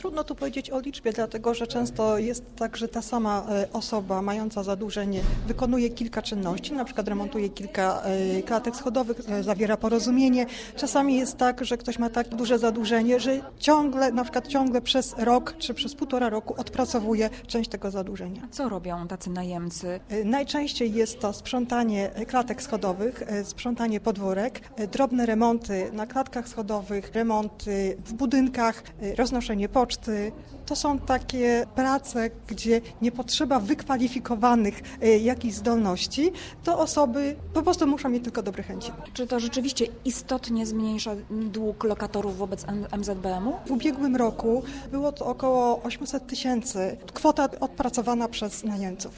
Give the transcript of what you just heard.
Trudno tu powiedzieć o liczbie, dlatego że często jest tak, że ta sama osoba mająca zadłużenie wykonuje kilka czynności, na przykład remontuje kilka klatek schodowych, zawiera porozumienie. Czasami jest tak, że ktoś ma tak duże zadłużenie, że ciągle przez rok czy przez 1,5 roku odpracowuje część tego zadłużenia. A co robią tacy najemcy? Najczęściej jest to sprzątanie klatek schodowych, sprzątanie podwórek, drobne remonty na klatkach schodowych, remonty w budynkach, roznoszenie poczty. To są takie prace, gdzie nie potrzeba wykwalifikowanych jakichś zdolności, to osoby po prostu muszą mieć tylko dobre chęci. Czy to rzeczywiście istotnie zmniejsza dług lokatorów wobec MZBM-u? W ubiegłym roku było to około 800 000, kwota odpracowana przez najemców.